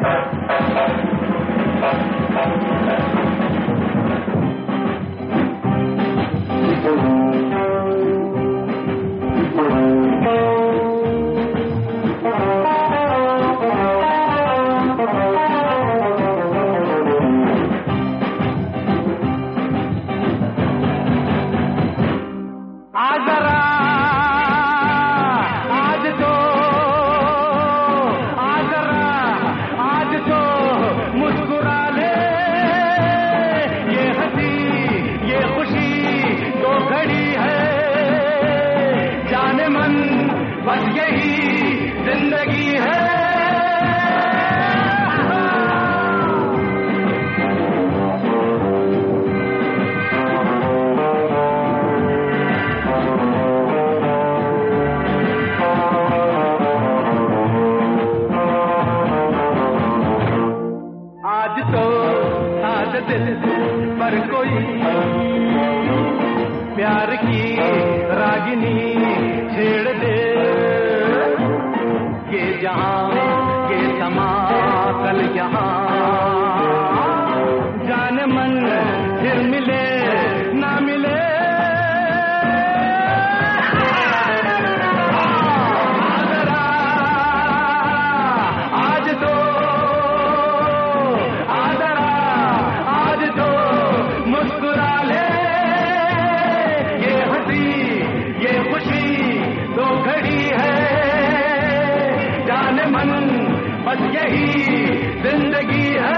बस यही जिंदगी है। आज तो आज दिल पर कोई प्यार की रागिनी छेड़ दे, ये जहां ये समा कल यहाँ, जाने मन फिर मिले ना मिले। बस यही जिंदगी है।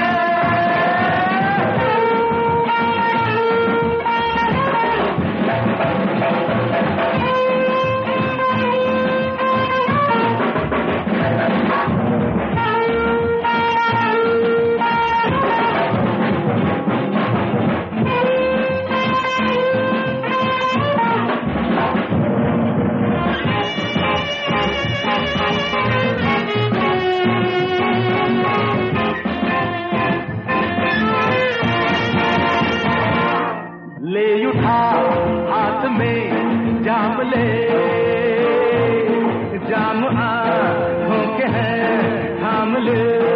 ले उठा हाथ में जाम ले, जाम आँखों के हैं थाम ले।